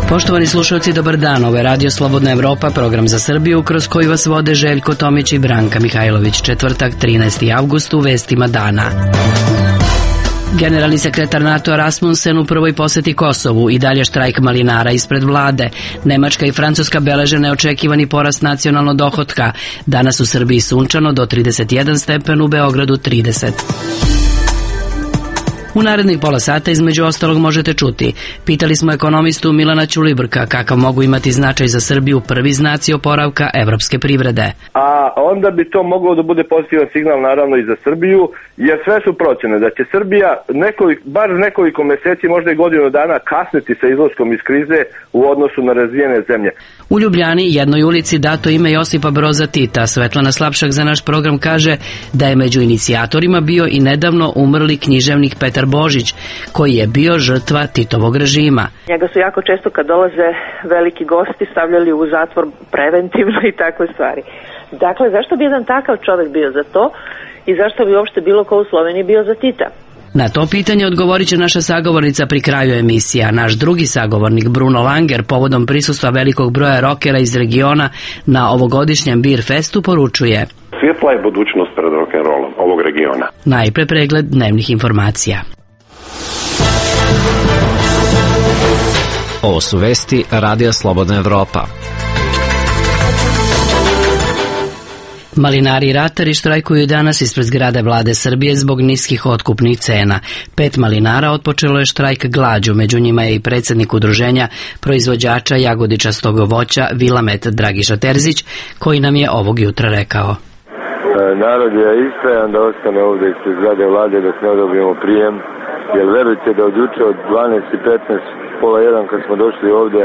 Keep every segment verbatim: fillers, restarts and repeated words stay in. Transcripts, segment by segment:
Poštovani slušalci, dobar dan. Ovo je Radio Slobodna Evropa, program za Srbiju, kroz koji vas vode Željko Tomić i Branka Mihajlović. Četvrtak, trinaesti avgust, u vestima dana. Generalni sekretar NATO Rasmussen u prvoj poseti Kosovu, i dalje štrajk malinara ispred vlade. Nemačka i Francuska beleže neočekivani porast nacionalnog dohotka. Danas u Srbiji sunčano do trideset jedan stepen, u Beogradu trideset. U narednih pola sata između ostalog možete čuti. Pitali smo ekonomistu Milana Ćulibrka kakav mogu imati značaj za Srbiju prvi znaci oporavka evropske privrede. A onda bi to moglo da bude pozitivan signal naravno i za Srbiju, jer sve su procene da će Srbija nekoliko, bar nekoliko meseci, možda i godinu dana kasniti sa izlaskom iz krize u odnosu na razvijene zemlje. U Ljubljani, jednoj ulici, dato ime Josipa Broza Tita. Svetlana Slapšak za naš program kaže da je među inicijatorima bio i nedavno umrli književnik Petar Božić, koji je bio žrtva Titovog režima. Njega su jako često kad dolaze veliki gosti stavljali u zatvor preventivno i takve stvari. Dakle, zašto bi jedan takav čovjek bio za to i zašto bi uopšte bilo ko u Sloveniji bio za Tita? Na to pitanje odgovorit će naša sagovornica pri kraju emisija. Naš drugi sagovornik Bruno Langer, povodom prisustva velikog broja rokera iz regiona na ovogodišnjem Beer Festu, poručuje: Svjetla je budućnost pred rock'n'rollom ovog regiona. Najpre pregled dnevnih informacija. Ovo su vesti Radija Slobodna Evropa. Malinari i ratari štrajkuju danas ispred zgrade vlade Srbije zbog niskih otkupnih cena. Pet malinara otpočelo je štrajk glađu, među njima je i predsjednik udruženja proizvođača jagodičastog voća Vilamet Dragiša Terzić, koji nam je ovog jutra rekao: Narod je istrajan da ostane ovdje ispred zgrade vlade dok ne dobijemo prijem, jer verujte da od juče od dvanaest i petnaest, pola jedan kad smo došli ovdje,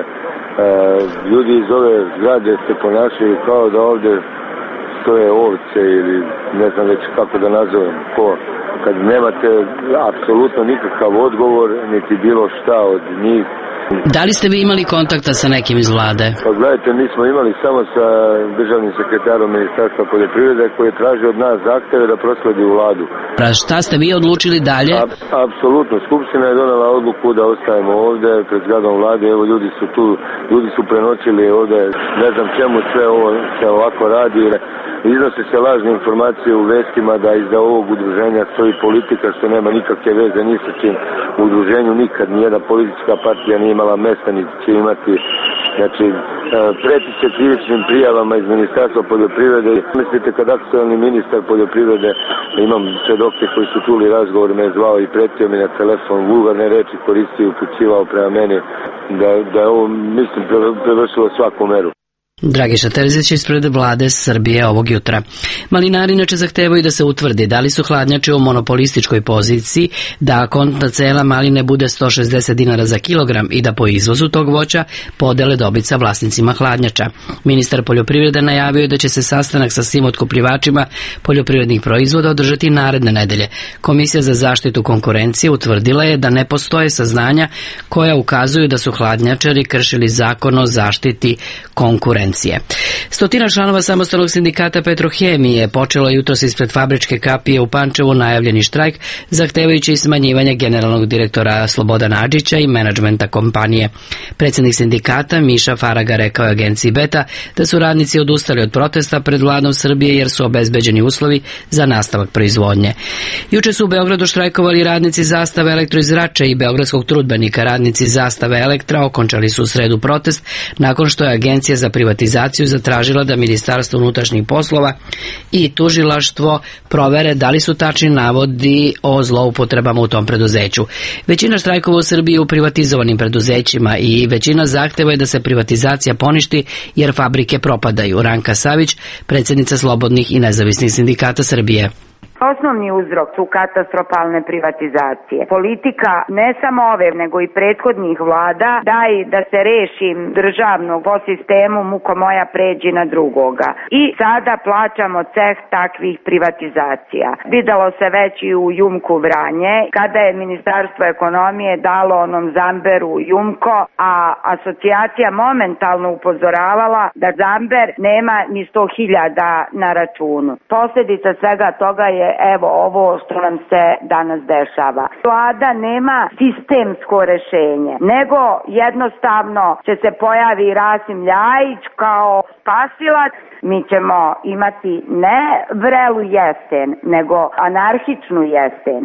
ljudi iz ove zgrade se ponašaju kao da ovdje stoje ovce ili ne znam već kako da nazovem, ko, kad nemate apsolutno nikakav odgovor niti bilo šta od njih. Da li ste vi imali kontakta sa nekim iz vlade? Pa gledajte, mi smo imali samo sa državnim sekretarom Ministarstva poljoprivrede koji je tražio od nas zahteve da prosledi u vladu. A šta ste vi odlučili dalje? A, apsolutno, Skupština je donela odluku da ostajemo ovdje pred zgradom vlade. Evo, ljudi su tu, ljudi su prenoćili ovdje, ne znam čemu sve ovo se ovako radi. Iznose se lažne informacije u vestima da iza ovog udruženja stoji politika, što nema nikakve veze ni sa čim. U udruženju nikad nijedna politička partija nije imala mesta, niti će imati. Znači, preti se krivičnim prijavama iz Ministarstva poljoprivrede. Mislite, kad aktualni ministar poljoprivrede, imam svedoke koji su čuli razgovor, me je zvao i pretio mi na telefon, vulgarne reči koristio i upućivao prema meni, da, da je ovo, mislim, prevršilo svaku meru. Dragiša Terzić ispred vlade Srbije ovog jutra. Malinari inače zahtevaju da se utvrdi da li su hladnjače u monopolističkoj poziciji, da kontna cena maline bude sto šezdeset dinara za kilogram i da po izvozu tog voća podele dobit sa vlasnicima hladnjača. Ministar poljoprivrede najavio je da će se sastanak sa svim otkupljivačima poljoprivrednih proizvoda održati naredne nedelje. Komisija za zaštitu konkurencije utvrdila je da ne postoje saznanja koja ukazuju da su hladnjačari kršili zakon o zaštiti konkurencije. Stotina članova samostalnog sindikata Petrohemije počelo jutros ispred fabričke kapije u Pančevu najavljeni štrajk, zahtevajući smanjivanje generalnog direktora Slobodana Adžića i menadžmenta kompanije. Predsjednik sindikata Miša Faraga rekao je agenciji Beta da su radnici odustali od protesta pred vladom Srbije jer su obezbeđeni uslovi za nastavak proizvodnje. Juče su u Beogradu štrajkovali radnici Zastave Elektro iz Rače i Beogradskog trudbenika. Radnici Zastave Elektra okončali su u sredu protest nakon što je agencija za privatizaciju zatražila da Ministarstvo unutrašnjih poslova i tužilaštvo provere da li su tačni navodi o zloupotrebama u tom preduzeću. Većina štrajkova u Srbiji u privatizovanim preduzećima i većina zahteva je da se privatizacija poništi jer fabrike propadaju. Ranka Savić, predsjednica Slobodnih i nezavisnih sindikata Srbije. Osnovni uzrok su katastrofalne privatizacije. Politika ne samo ove, nego i prethodnih vlada, daj da se reši državnog po sistemu muko moja pređi na drugoga. I sada plaćamo ceh takvih privatizacija. Videlo se već i u Jumku Vranje, kada je Ministarstvo ekonomije dalo onom Zamberu Jumko, a asocijacija momentalno upozoravala da Zamber nema ni sto hiljada na računu. Posljedica svega toga je je evo ovo što nam se danas dešava. Vlada nema sistemsko rešenje, nego jednostavno će se pojavi Rasim Ljajić kao spasilac. Mi ćemo imati ne vrelu jesen, nego anarhičnu jesen.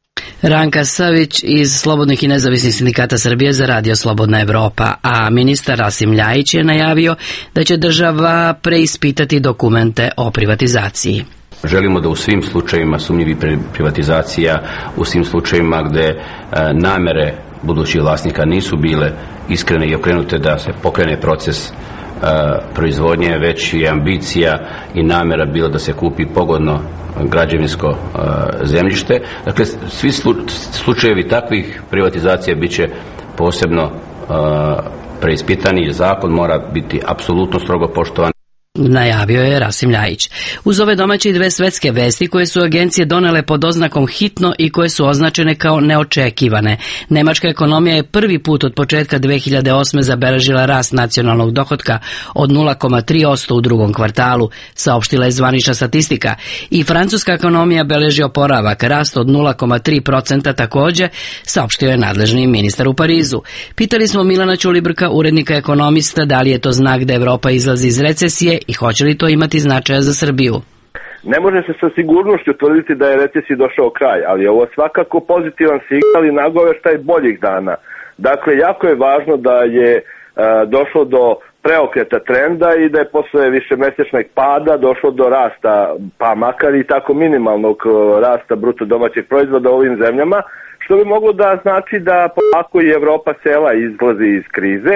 Ranka Savić iz Slobodnih i nezavisnih sindikata Srbije za Radio Slobodna Evropa, a ministar Rasim Ljajić je najavio da će država preispitati dokumente o privatizaciji. Želimo da u svim slučajevima sumnjivih privatizacija, u svim slučajevima gde e, namere budućih vlasnika nisu bile iskrene i okrenute da se pokrene proces e, proizvodnje, već je ambicija i namera bila da se kupi pogodno građevinsko uh, zemljište. Dakle, svi slu, slučajevi takvih privatizacija bit će posebno uh, preispitani i zakon mora biti apsolutno strogo poštovan. Najavio je Rasim Ljajić. Uz ove domaće i dve svetske vesti koje su agencije donele pod oznakom hitno i koje su označene kao neočekivane. Nemačka ekonomija je prvi put od početka dve hiljade osme zabeležila rast nacionalnog dohotka od nula zarez tri posto u drugom kvartalu, saopštila je zvanična statistika. I francuska ekonomija beleži oporavak, rast od nula zarez tri posto takođe, saopštio je nadležni ministar u Parizu. Pitali smo Milana Ćulibrka, urednika ekonomista, da li je to znak da Evropa izlazi iz recesije i hoće li to imati značaja za Srbiju? Ne može se sa sigurnošću tvrditi da je recesiji došao kraj, ali ovo je svakako pozitivan signal i nagoveštaj boljih dana. Dakle, jako je važno da je e, došlo do preokreta trenda i da je posle višemesečnog pada došlo do rasta, pa makar i tako minimalnog rasta bruto domaćeg proizvoda u ovim zemljama, što bi moglo da znači da polako i Evropa cela izlazi iz krize,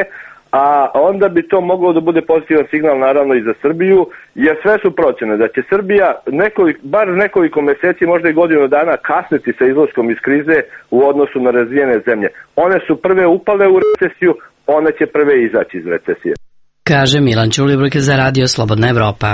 a onda bi to moglo da bude pozitivan signal naravno i za Srbiju, jer sve su procene da će Srbija nekoliko, bar nekoliko meseci, možda i godinu dana kasniti sa izlaskom iz krize u odnosu na razvijene zemlje. One su prve upale u recesiju, one će prve izaći iz recesije. Kaže Milan Ćulibrk za Radio Slobodna Evropa.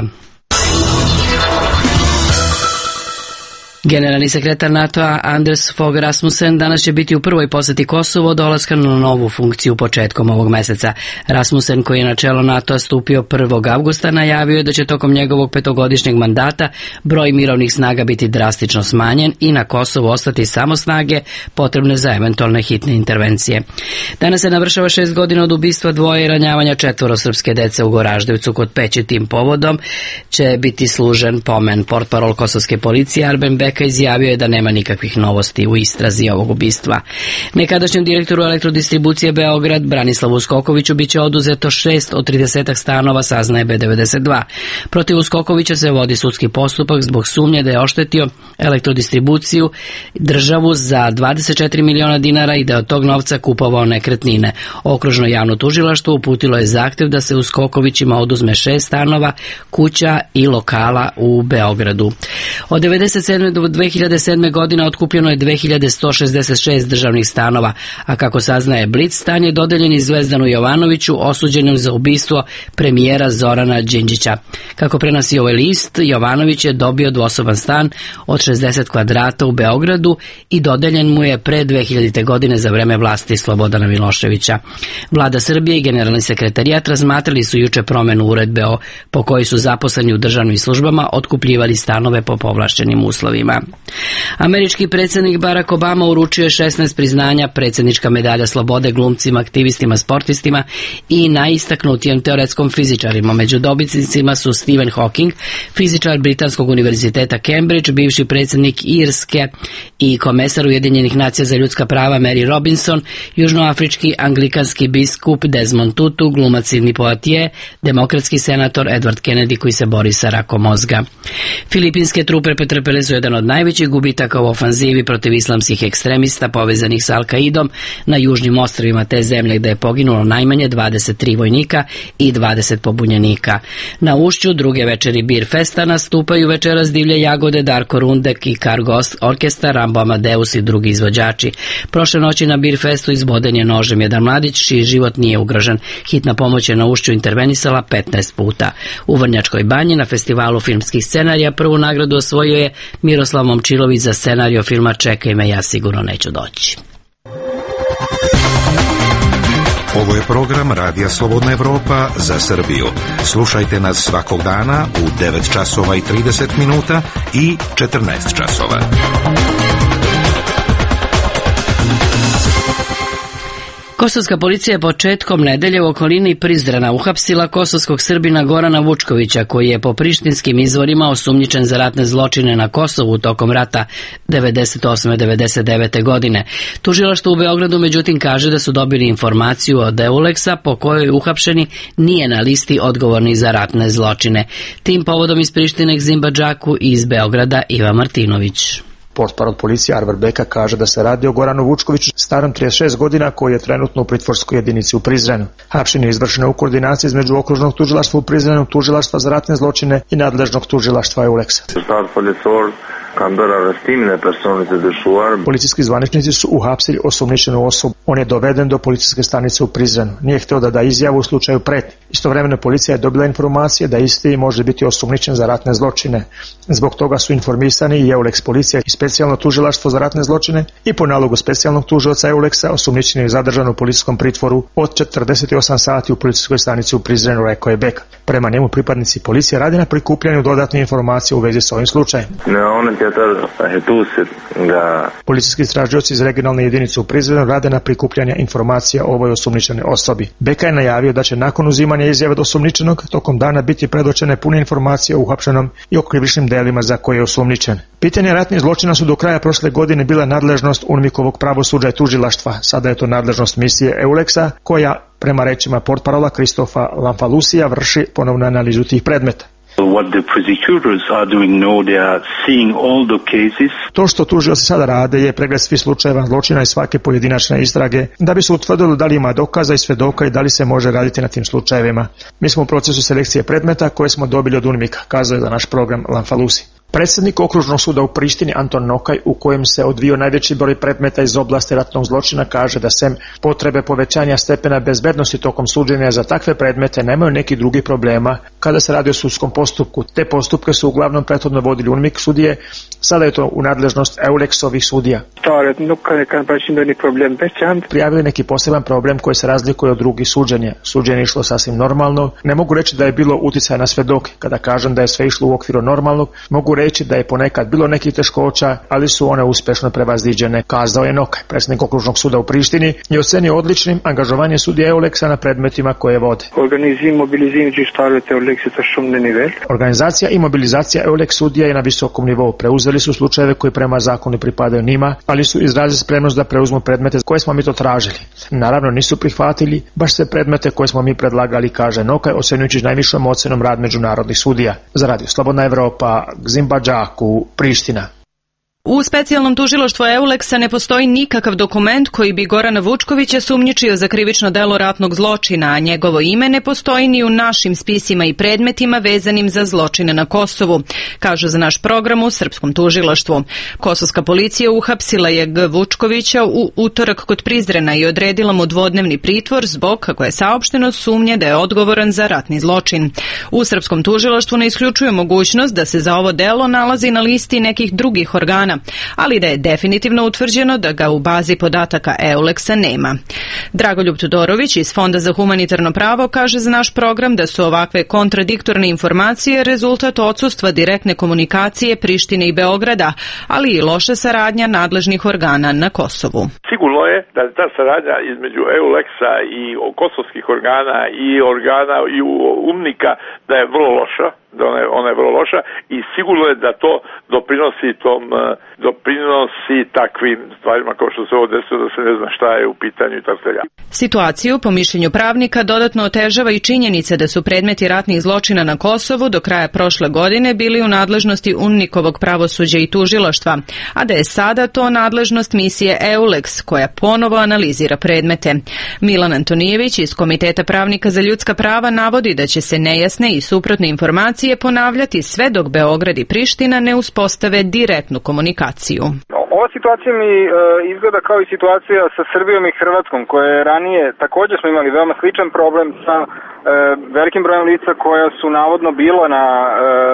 Generalni sekretar NATO-a Anders Fogh Rasmussen danas će biti u prvoj poseti Kosovo od dolaska na novu funkciju početkom ovog meseca. Rasmussen, koji je na čelo NATO-a stupio prvog avgusta, najavio je da će tokom njegovog petogodišnjeg mandata broj mirovnih snaga biti drastično smanjen i na Kosovu ostati samo snage potrebne za eventualne hitne intervencije. Danas se navršava šest godina od ubistva dvoje i ranjavanja četvoro srpske dece u Goraždevcu kod Peći. Tim povodom će biti služen pomen. Portparol kosovske policije Arben Bek izjavio je da nema nikakvih novosti u istrazi ovog ubistva. Nekadašnjem direktoru Elektrodistribucije Beograd Branislavu Uskokoviću biće oduzeto šest od tridesetak stanova, saznaje B devedeset dva. Protiv Uskokovića se vodi sudski postupak zbog sumnje da je oštetio Elektrodistribuciju, državu za dvadeset četiri miliona dinara i da je od tog novca kupovao nekretnine. Okružno javno tužilaštvo uputilo je zahtev da se Uskokovićima oduzme šest stanova, kuća i lokala u Beogradu. Od devedeset sedme do dve hiljade sedme godine otkupljeno je dve hiljade sto šezdeset šest državnih stanova, a kako saznaje Blic, stan je dodeljen i Zvezdanu Jovanoviću, osuđenom za ubistvo premijera Zorana Đinđića. Kako prenosi ovaj list, Jovanović je dobio dvosoban stan od šezdeset kvadrata u Beogradu i dodeljen mu je pre dve hiljadite godine za vreme vlasti Slobodana Miloševića. Vlada Srbije i generalni sekretarijat razmatrali su juče promenu uredbe o, po kojoj su zaposleni u državnim službama otkupljivali stanove po povlašćenim uslovima. Američki predsjednik Barack Obama uručio je šesnaest priznanja, predsjednička medalja slobode glumcima, aktivistima, sportistima i najistaknutijem teoretskom fizičarima. Među dobitnicima su Stephen Hawking, fizičar Britanskog univerziteta Cambridge, bivši predsjednik Irske i komesar Ujedinjenih nacija za ljudska prava Mary Robinson, južnoafrički anglikanski biskup Desmond Tutu, glumac Sidney Poitier, demokratski senator Edward Kennedy koji se bori sa rakom mozga. Filipinske trupe pretrpele su jedan od najvećih gubitaka u ofanzivi protiv islamskih ekstremista povezanih sa Al-Kaidom na južnim ostrvima te zemlje, gde je poginulo najmanje dvadeset tri vojnika i dvadeset pobunjenika. Na ušću druge večeri Bir Festa nastupaju večeras Divlje jagode, Darko Rundek i Cargo orkestar, Rambo Amadeus i drugi izvođači. Prošle noći na Bir Festu izboden je nožem jedan mladić čiji život nije ugrožen. Hitna pomoć je na ušću intervenisala petnaest puta. U Vrnjačkoj banji na festivalu filmskih scenarija prvu nagradu osvojio je Miroslav Momčilović za scenario filma Čekaj me, ja sigurno neću doći. Ovo je program Radija Slobodna Evropa za Srbiju. Slušajte nas svakog dana u devet časova i trideset minuta i četrnaest časova. Kosovska policija je početkom nedelje u okolini Prizrena uhapsila kosovskog Srbina Gorana Vučkovića, koji je po prištinskim izvorima osumnjičen za ratne zločine na Kosovu tokom rata devedeset osme devedeset devete godine. Tužilaštvo u Beogradu međutim kaže da su dobili informaciju od Euleksa po kojoj uhapšeni nije na listi odgovorni za ratne zločine. Tim povodom iz Prištine Gzimba Džaku i iz Beograda Iva Martinović. Portparol policije Arvar Beka kaže da se radi o Goranu Vučkoviću, starom trideset šest godina, koji je trenutno u pritvorskoj jedinici u Prizrenu. Hapšenje je izvršeno u koordinaciji između okružnog tužilaštva u Prizrenu, tužilaštva za ratne zločine i nadležnog tužilaštva Euleksa. Policijski zvaničnici su uhapsili osumnjičenu osobu. On je doveden do policijske stanice u Prizrenu. Nije hteo da da izjavu u slučaju pretnje. Istovremeno policija je dobila informacije da isti može biti osumnjičen za ratne zločine. Zbog toga su informisani i Euleks policija i specijalno tužilaštvo za ratne zločine i po nalogu specijalnog tužioca Euleksa osumnjičen je zadržan u policijskom pritvoru od četrdeset osam sati u policijskoj stanici u Prizrenu, rekao je Beka. Prema njemu pripadnici policije radi na prikupljanju dodatne informacije u vezi s ovim slučajem. Policijski istražioci iz regionalne jedinice u Prizrenu rade na prikupljanju informacija o ovoj osumnjičenoj osobi. Beka je najavio da će nakon uzimanja izjave od osumnjičenog tokom dana biti predočene pune informacije o uhapšenom i o krivičnim delima za koje je osumnjičen. Pitanje ratnih zločina su do kraja prošle godine bila nadležnost UNMIK-ovog pravosuđa i tužilaštva. Sada je to nadležnost misije Euleksa, koja, prema rečima portparola Kristofa Lamfalusija, vrši ponovnu analizu tih predmeta. To što tužioci sada rade je pregled svih slučajeva zločina i svake pojedinačne istrage, da bi se utvrdilo da li ima dokaza i svedoka i da li se može raditi na tim slučajevima. Mi smo u procesu selekcije predmeta koje smo dobili od UNMIK-a, kazao je za naš program Lamfalusi. Predsjednik okružnog suda u Prištini Anton Nokaj, u kojem se odvio najveći broj predmeta iz oblasti ratnog zločina, kaže da sem potrebe povećanja stepena bezbednosti tokom suđenja za takve predmete nemaju neki drugi problema kada se radi o sudskom postupku. Te postupke su uglavnom prethodno vodili UNMIK sudije, sada je to u nadležnost Euleksovih sudija. Prijavili neki poseban problem koji se razlikuje od drugih suđenja. Suđenje je išlo sasvim normalno. Ne mogu reći da je bilo uticaja na svedoke. Kada kažem da je sve išlo u okviru normalnog, mogu reći da je ponekad bilo nekih teškoća, ali su one uspešno prevaziđene, kazao je Nokaj. Predsjednik okružnog suda u Prištini je ocenio odličnim angažovanje sudija Euleksa na predmetima koje vode. Organizacija i mobilizacija Euleks sudija je na visokom nivou. Preuzeli su slučajeve koji prema zakonu pripadaju njima, ali su izrazili spremnost da preuzmu predmete koje smo mi to tražili. Naravno nisu prihvatili baš sve predmete koje smo mi predlagali, kaže Nokaj, ocenjujući najvišom ocenom rad međunarodnih sudija. Za Radio Slobodna Evropa, Gzimba Džaku, Priština. U specijalnom tužilaštvu Euleksa ne postoji nikakav dokument koji bi Gorana Vučkovića sumnjičio za krivično delo ratnog zločina, a njegovo ime ne postoji ni u našim spisima i predmetima vezanim za zločine na Kosovu, kažu za naš program u srpskom tužilaštvu. Kosovska policija uhapsila je G. Vučkovića u utorak kod Prizrena i odredila mu dvodnevni pritvor zbog, kako je saopšteno, sumnje da je odgovoran za ratni zločin. U srpskom tužilaštvu ne isključuje mogućnost da se za ovo delo nalazi na listi nekih drugih organa, ali da je definitivno utvrđeno da ga u bazi podataka Euleksa nema. Dragoljub Todorović iz Fonda za humanitarno pravo kaže za naš program da su ovakve kontradiktorne informacije rezultat odsustva direktne komunikacije Prištine i Beograda, ali i loša saradnja nadležnih organa na Kosovu. Sigurno je da ta saradnja između Euleksa i kosovskih organa i organa i UNMIK-a da je vrlo loša, da ona je, ona je vrlo loša i sigurno je da to doprinosi tom doprinosi takvim stvarima kao što se ovo desilo, da se ne zna šta je u pitanju i tako dalje. Situaciju, po mišljenju pravnika, dodatno otežava i činjenica da su predmeti ratnih zločina na Kosovu do kraja prošle godine bili u nadležnosti UNMIK-ovog pravosuđa i tužilaštva, a da je sada to nadležnost misije Euleks, koja ponovo analizira predmete. Milan Antonijević iz Komiteta pravnika za ljudska prava navodi da će se nejasne i suprotne informacije ponavljati sve dok Beograd i Priština ne uspostave direktnu komunikaciju. Ova situacija mi e, izgleda kao i situacija sa Srbijom i Hrvatskom, koje ranije također smo imali veoma sličan problem sa e, velikim brojem lica koja su navodno bila na, e,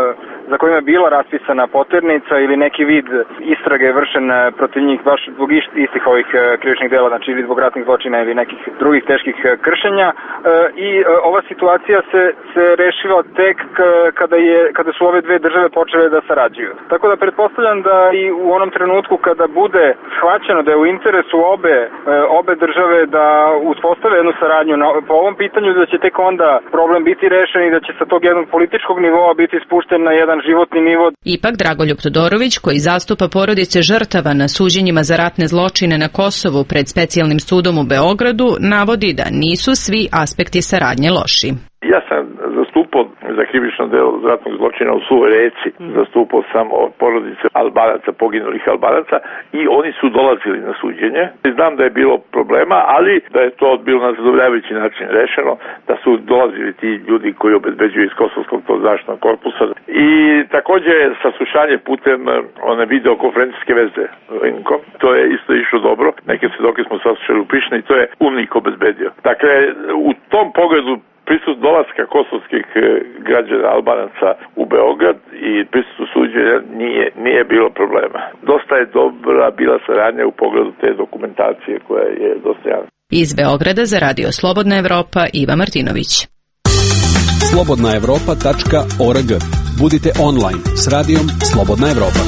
za kojima je bila raspisana poternica ili neki vid istrage vršen protiv njih baš zbog istih ovih krivičnih dela, znači ili zbog ratnih zločina ili nekih drugih teških kršenja i ova situacija se, se rešila tek kada, je, kada su ove dve države počele da sarađuju. Tako da pretpostavljam da i u onom trenutku kada bude shvaćeno da je u interesu obe, obe države da uspostave jednu saradnju na, po ovom pitanju, da će tek onda problem biti rešen i da će sa tog jednog političkog nivoa biti spušten na jedan životni nivo. Ipak Dragoljub Todorović, koji zastupa porodice žrtava na suđenjima za ratne zločine na Kosovu pred specijalnim sudom u Beogradu, navodi da nisu svi aspekti saradnje loši. Ja sam zastupao za krivično delo ratnog zločina u Suvoj Reci, zastupao sam od porodice Albanaca, poginulih Albanaca i oni su dolazili na suđenje. Znam da je bilo problema, ali da je to bilo na zadovoljavajući način rešeno, da su dolazili ti ljudi koji obezbeđuju iz Kosovskog to zaštitnog korpusa. I takođe saslušanje putem one videokonferencijske veze. To je isto išlo dobro. Neke svedoke smo saslušali u Prištini i to je UNMIK obezbedio. Dakle, u tom pogledu prisut dolaska kosovskih građana Albanaca u Beograd i prisut suđenja nije, nije bilo problema. Dosta je dobra bila saradnja u pogledu te dokumentacije koja je dosta jasna. Iz Beograda za Radio Slobodna Evropa, Iva Martinović. slobodna evropa tačka org. Budite online s radijom Slobodna Evropa.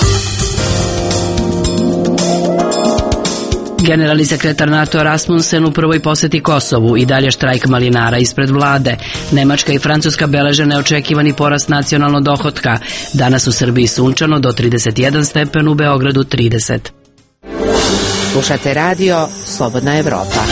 Generalni sekretar NATO Rasmussen u prvoj poseti Kosovu i dalje štrajk malinara ispred vlade. Nemačka i Francuska beleže neočekivani porast nacionalnog dohotka. Danas u Srbiji sunčano do trideset jedan stepen, u Beogradu trideset. Slušate radio Slobodna Evropa.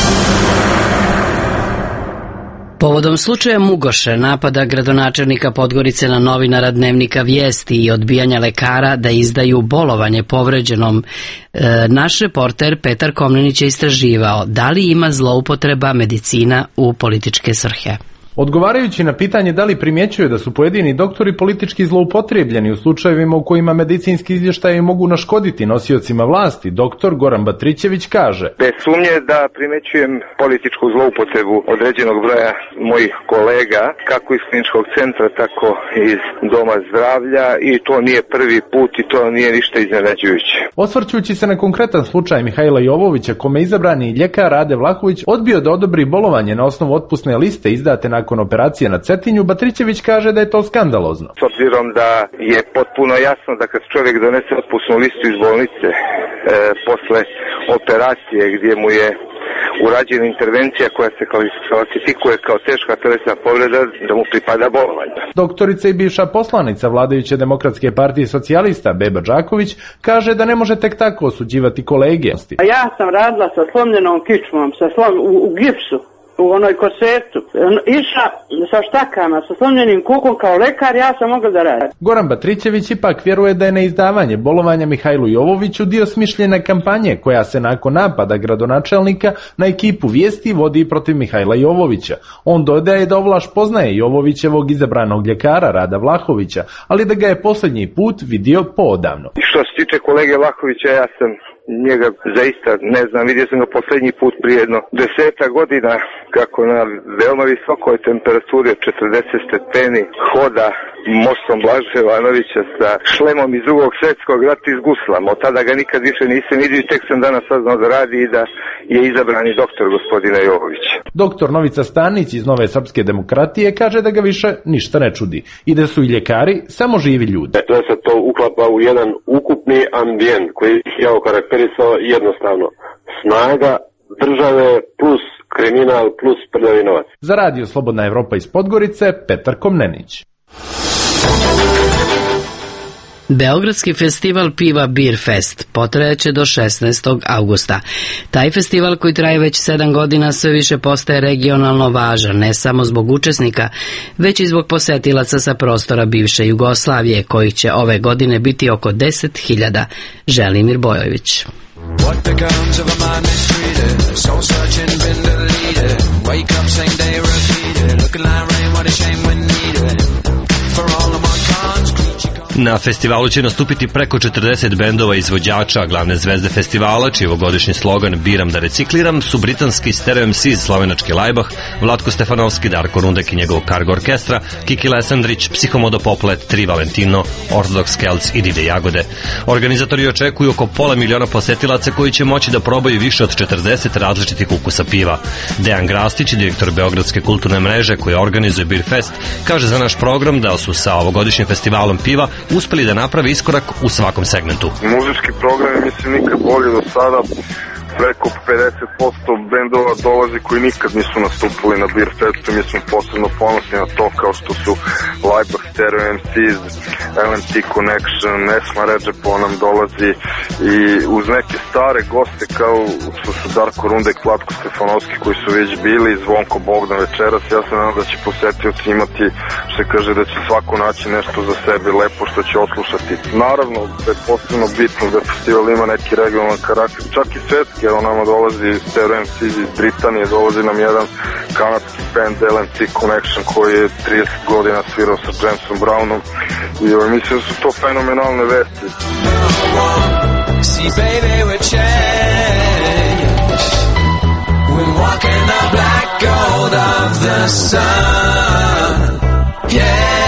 Povodom slučaja Mugoše, napada gradonačelnika Podgorice na novinara Dnevnika Vijesti i odbijanja lekara da izdaju bolovanje povređenom, e, naš reporter Petar Komnenić je istraživao da li ima zloupotreba medicina u političke svrhe. Odgovarajući na pitanje da li primjećuje da su pojedini doktori politički zloupotrijebljeni u slučajevima u kojima medicinski izvještaji mogu naškoditi nosiocima vlasti, doktor Goran Batrićević kaže: Bez sumnje da primjećujem političku zloupotrebu određenog broja mojih kolega, kako iz kliničkog centra, tako i iz doma zdravlja, i to nije prvi put i to nije ništa iznenađujuće. Osvrćući se na konkretan slučaj Mihajla Jovovića, kome izabrani ljekar Rade Vlahović odbio da odobri bolovanje na osnovu otpusne liste izdate nakon operacije na Cetinju, Batrićević kaže da je to skandalozno. S obzirom da je potpuno jasno da kad čovjek donese otpusnu listu iz bolnice e, posle operacije gdje mu je urađena intervencija koja se klasifikuje kao teška telesna povreda, da mu pripada bolovanje. Doktorica i bivša poslanica vladajuće Demokratske partije socijalista Beba Đaković kaže da ne može tek tako osuđivati kolege. Ja sam radila sa slomljenom kičmom, sa slom, u, u gipsu, u onoj kosetu. Išla sa štakama, sa slomljenim kukom kao lekar, ja sam mogla da radim. Goran Batrićević ipak vjeruje da je neizdavanje bolovanja Mihajlu Jovoviću dio smišljene kampanje koja se nakon napada gradonačelnika na ekipu Vijesti vodi protiv Mihajla Jovovića. On dodaje da ovlaš poznaje Jovovićevog izabranog ljekara Rada Vlahovića, ali da ga je posljednji put vidio poodavno. Što se tiče kolege Vlahovića, ja sam njega zaista ne znam, vidio sam ga posljednji put prije jedno deseta godina kako na veoma visokoj temperaturi od četrdeset stepeni hoda mostom Blaže Ivanovića sa šlemom iz drugog svjetskog rata iz guslama. Od tada ga nikad više nisam vidio i tek sam danas saznao da radi i da je izabrani doktor gospodina Jovovića. Doktor Novica Stanić iz Nove srpske demokratije kaže da ga više ništa ne čudi i da su i ljekari samo živi ljudi. To se to uklapa u jedan ukupni ambijent koji je okarakterisao jednostavno snaga države plus kriminal plus prljavi novac. Za Radio Slobodna Evropa iz Podgorice, Petar Komnenić. Beogradski festival piva Beer Fest potrajaće do šesnaestog avgusta. Taj festival koji traje već sedam godina sve više postaje regionalno važan, ne samo zbog učesnika, već i zbog posetilaca sa prostora bivše Jugoslavije, kojih će ove godine biti oko deset hiljada. Želimir Bojović. What becomes of a mind mistreated, soul searching, been deleted, wake up same day repeated, looking like rain, what a shame when needed, for all of my cons, creature Na festivalu će nastupiti preko četrdeset bendova izvođača, a glavne zvezde festivala, čiji ovogodišnji slogan Biram da recikliram, su britanski Stereo em si, Slovenački Lajbah, Vlatko Stefanovski, Darko Rundek i njegov Cargo Orkestra, Kiki Lesandrić, Psihomodo Poplet, Tri Valentino, Orthodox Celts i Dide Jagode. Organizatori očekuju oko pola miliona posetilaca koji će moći da probaju više od četrdeset različitih ukusa piva. Dejan Grastić, direktor Beogradske kulturne mreže koja organizuje Beer Fest, kaže za naš program da su sa ovogodišnjim festivalom piva uspeli da naprave iskorak u svakom segmentu. Muzički program je, mislim, nikad bolje do sada. Preko pedeset posto bendova dolazi koji nikad nisu nastupili na Beer Festu. Mi smo posebno ponosni na to, kao što su Lajbah, Stereo em si, el em ti Connection, Esma Redžepo nam dolazi i uz neke stare goste kao što su Darko Rundek, Vlatko Stefanovski koji su već bili, Zvonko Bogdan večeras. Ja se nadam da će posetioci imati, što kaže, da će svako naći nešto za sebe lepo što će oslušati. Naravno da je posebno bitno da festival ima neki regionalan karakter, čak i svetski. Evo nama dolazi Stereo em si iz Britanije, dolazi nam jedan kanadski band el em ti Connection koji je trideset godina svirao sa Jamesom Brownom i ovaj, mislim da su to fenomenalne vesti. See baby we're changed, we're walking the black gold of the sun, yeah.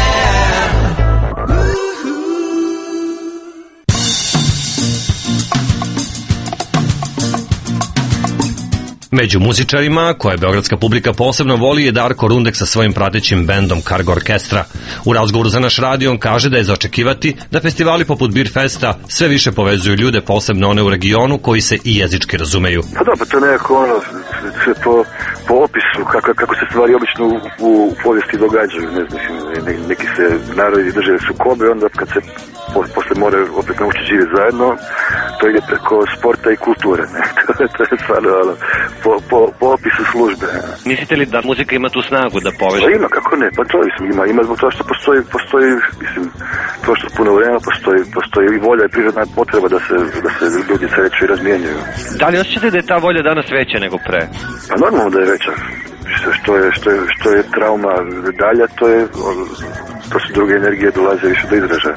Među muzičarima, koje beogradska publika posebno voli, je Darko Rundek sa svojim pratećim bendom Cargo Orkestra. U razgovoru za naš radio on kaže da je za očekivati da festivali poput Beer Festa sve više povezuju ljude, posebno one u regionu koji se i jezički razumeju. Pa da, pa to je nekako ono, sve po, po opisu, kako, kako se stvari obično u, u povijesti događaju. Ne znam, ne, neki se narodi drže sukobe, onda kad se po, posle more opet nauči živjeti zajedno, to ide preko sporta i kulture. Ne? to, to je stvarno ono, po, po, po opisu službe. Mislite li da muzika ima tu snagu da poveže? Pa ima, kako ne, pa to mislim, ima, ima zbog toga što postoji, postoji, mislim, to što puno vremena postoji, postoji i volja i prirodna potreba da se, da se ljudi sreću i razmijenjuju. Da li osjećate da je ta volja danas veća nego pre? Pa normalno da je veća. Što je, što je, što je trauma dalja, to je, to su druge energije dolaze više do izražaja.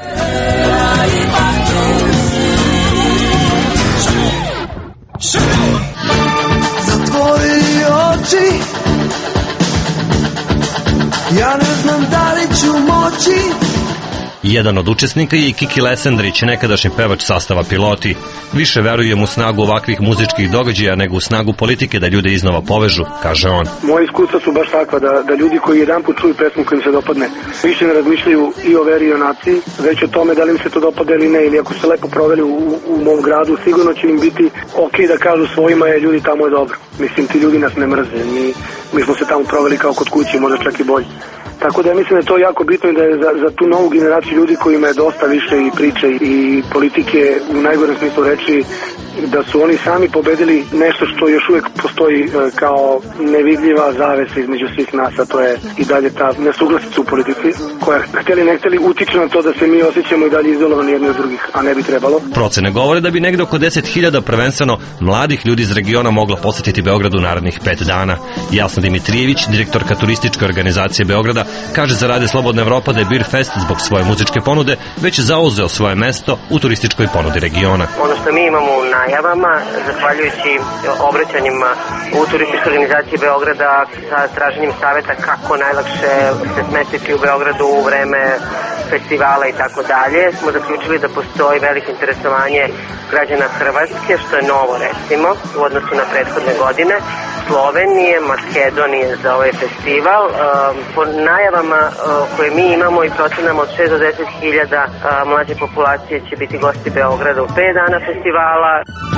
Zatvori oči, ja ne znam da li ću moći. Jedan od učesnika je i Kiki Lesandrić, nekadašnji pevač sastava Piloti. Više verujem u snagu ovakvih muzičkih događaja nego u snagu politike da ljude iznova povežu, kaže on. Moje iskustva su baš takva da, da ljudi koji jedan put čuju pesmu kojim se dopadne, više ne razmišljaju i o veri i o naciji, već o tome da li im se to dopada ili ne, ili ako se lepo proveli u, u mom gradu, sigurno će im biti ok da kažu svojima je ljudi tamo je dobro. Mislim, ti ljudi nas ne mrze, mi, mi smo se tamo proveli kao kod kući, možda čak i bolje. Tako da ja mislim da je to jako bitno i da je za, za tu novu generaciju ljudi kojima je dosta više i priče i politike u najgorem smislu reči, da su oni sami pobedili nešto što još uvijek postoji kao nevidljiva zavesa između svih nas, a to je i dalje ta nesuglasica u politici koja, hteli ne hteli, utiče na to da se mi osjećamo i dalje izolovani jedni od drugih, a ne bi trebalo. Procene govore da bi negde oko deset hiljada prvenstveno mladih ljudi iz regiona moglo posetiti Beograd u narednih pet dana. Jasna Dimitrijević, direktorka turističke organizacije Beograda, kaže za Radio Slobodna Evropa da je Beer Fest zbog svoje muzičke ponude već zauzeo svoje mesto u turističkoj ponudi regiona. Ono što mi imamo na najavama, zahvaljujući obraćanjima u turističkoj organizaciji Beograda sa traženjem saveta kako najlakše se smestiti u Beogradu u vreme festivala i tako dalje, smo zaključili da postoji veliko interesovanje građana Hrvatske, što je novo recimo u odnosu na prethodne godine, Slovenije, Makedonije za ovaj festival. Po najavama koje mi imamo i procenama od šest do deset hiljada mlađe populacije će biti gosti Beograda u pet dana festivala.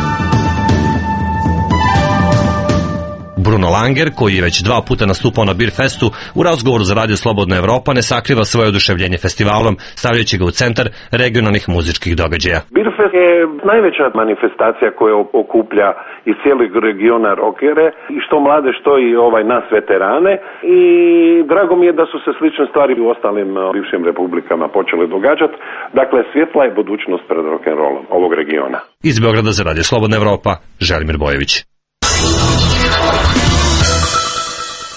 Bruno Langer, koji je već dva puta nastupao na Beer Festu, u razgovoru za Radio Slobodna Evropa ne sakriva svoje oduševljenje festivalom, stavljajući ga u centar regionalnih muzičkih događaja. Beer Fest je najveća manifestacija koja okuplja iz cijelog regiona rockere, i što mlade, što i ovaj nas veterane, i drago mi je da su se slične stvari u ostalim bivšim republikama počele događati. Dakle, svjetla je budućnost pred rock'n'rollom ovog regiona. Iz Beograda za Radio Slobodna Evropa, Želimir Bojević.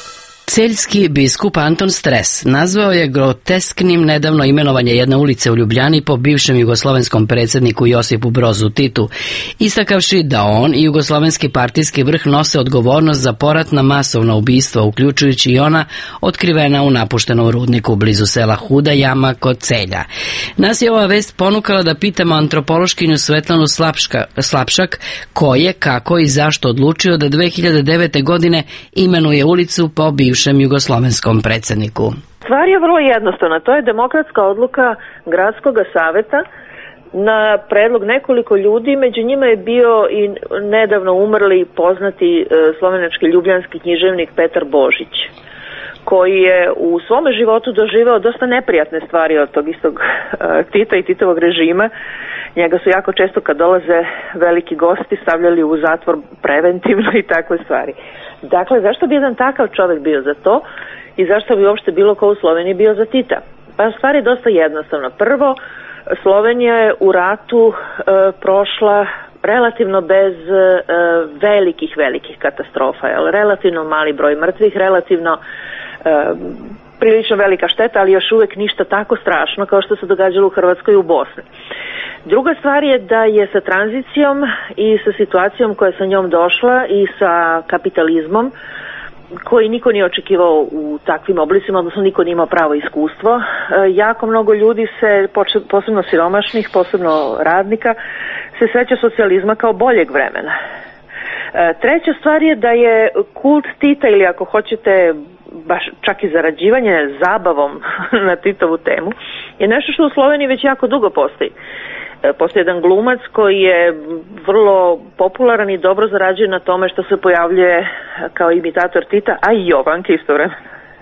Celjski biskup Anton Stres nazvao je grotesknim nedavno imenovanje jedne ulice u Ljubljani po bivšem jugoslovenskom predsjedniku Josipu Brozu Titu, istakavši da on i jugoslovenski partijski vrh nose odgovornost za poratna masovna ubistva, uključujući i ona otkrivena u napuštenom rudniku blizu sela Huda Jama kod Celja. Nas je ova vest ponukala da pitamo antropološkinju Svetlanu Slapška, Slapšak ko je, kako i zašto odlučio da dve hiljade devete. godine imenuje ulicu po bivšem jugoslovenskom predsjedniku. Stvar je vrlo jednostavna. To je demokratska odluka Gradskog saveta na predlog nekoliko ljudi. Među njima je bio i nedavno umrli poznati slovenački ljubljanski književnik Petar Božić, koji je u svome životu doživeo dosta neprijatne stvari od tog istog Tita i Titovog režima. Njega su jako često kad dolaze veliki gosti stavljali u zatvor preventivno i takve stvari. Dakle, zašto bi jedan takav čovjek bio za to i zašto bi uopšte bilo ko u Sloveniji bio za Tita? Pa stvar je dosta jednostavna. Prvo, Slovenija je u ratu e, prošla relativno bez e, velikih, velikih katastrofa. Jel? Relativno mali broj mrtvih, relativno e, prilično velika šteta, ali još uvijek ništa tako strašno kao što se događalo u Hrvatskoj i u Bosni. Druga stvar je da je sa tranzicijom i sa situacijom koja je sa njom došla i sa kapitalizmom, koji niko nije očekivao u takvim oblicima, odnosno niko nije imao pravo iskustvo. Jako mnogo ljudi se, posebno siromašnih, posebno radnika, se seća socijalizma kao boljeg vremena. Treća stvar je da je kult Tita, ili ako hoćete baš čak i zarađivanje zabavom na Titovu temu, je nešto što u Sloveniji već jako dugo postoji. Postoji jedan glumac koji je vrlo popularan i dobro zarađuje na tome što se pojavljuje kao imitator Tita, a i Jovanke istovremeno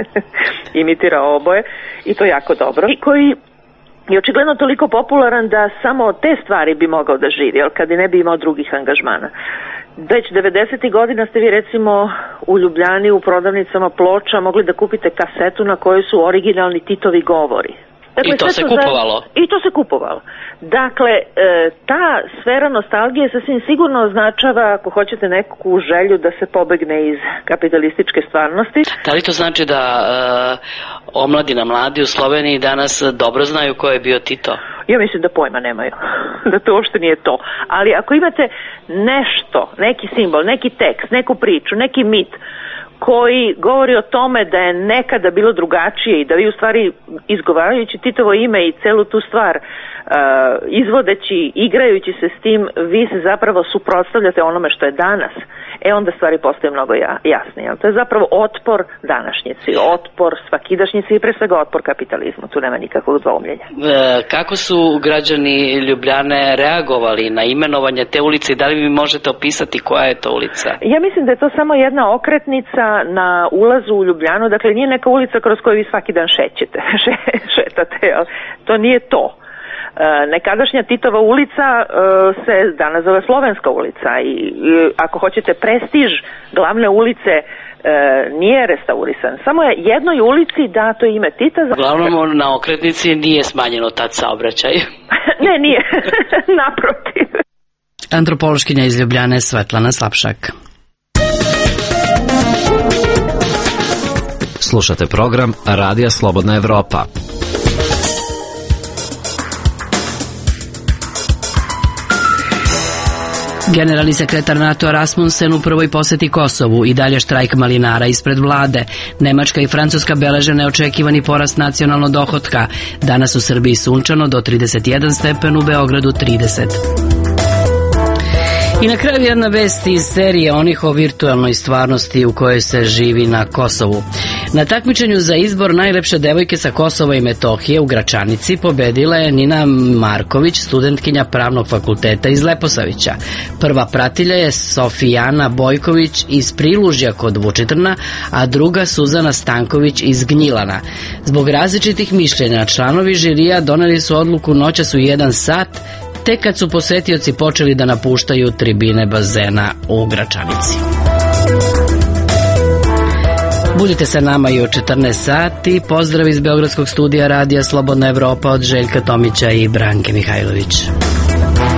imitira oboje i to jako dobro. I koji je očigledno toliko popularan da samo od te stvari bi mogao da živi, ali kad i ne bi imao drugih angažmana. Već devedesetih godina ste vi recimo u Ljubljani u prodavnicama ploča mogli da kupite kasetu na kojoj su originalni Titovi govori. Dakle, I to se kupovalo. I to se kupovalo. Dakle, e, ta sfera nostalgije sasvim sigurno označava, ako hoćete, neku želju da se pobegne iz kapitalističke stvarnosti. Da li to znači da e, omladina, mladi u Sloveniji danas dobro znaju ko je bio Tito? Ja mislim da pojma nemaju, da to uopšte nije to. Ali ako imate nešto, neki simbol, neki tekst, neku priču, neki mit, koji govori o tome da je nekada bilo drugačije i da vi u stvari izgovarajući Titovo ime i celu tu stvar uh, izvodeći, igrajući se s tim, vi se zapravo suprotstavljate onome što je danas, e onda stvari postaju mnogo ja, jasnije. To je zapravo otpor današnjici, otpor svakidašnjici i pre svega otpor kapitalizmu, tu nema nikakvog dvoumljenja. E, kako su građani Ljubljane reagovali na imenovanje te ulice i da li vi možete opisati koja je to ulica? Ja mislim da je to samo jedna okretnica na ulazu u Ljubljanu, dakle nije neka ulica kroz koju vi svaki dan šećete, šetate, jel? To nije to. E, nekadašnja Titova ulica e, se danas zove Slovenska ulica i, i ako hoćete prestiž glavne ulice e, nije restaurisan. Samo je jednoj ulici dato ime Tita. Za... Uglavnom na okretnici nije smanjeno tad saobraćaj. Ne, nije. Naprotiv. Antropološkinja iz Ljubljane Svetlana Slapšak. Slušate program Radija Slobodna Evropa. Generalni sekretar NATO Rasmussen u prvoj poseti Kosovu i dalje štrajk malinara ispred vlade. Nemačka i Francuska beleže neočekivani porast nacionalnog dohotka. Danas u Srbiji sunčano do trideset jedan stepen, u Beogradu trideset. I na kraju jedna vest iz serije onih o virtualnoj stvarnosti u kojoj se živi na Kosovu. Na takmičenju za izbor najlepše devojke sa Kosova i Metohije u Gračanici pobedila je Nina Marković, studentkinja Pravnog fakulteta iz Leposavića. Prva pratilja je Sofijana Bojković iz Prilužja kod Vučitrna, a druga Suzana Stanković iz Gnjilana. Zbog različitih mišljenja članovi žirija doneli su odluku noćas u jedan sat, tek kad su posetioci počeli da napuštaju tribine bazena u Gračanici. Budite sa nama i u četrnaest sati. Pozdrav iz Beogradskog studija Radija Slobodna Evropa od Željka Tomića i Branke Mihajlović.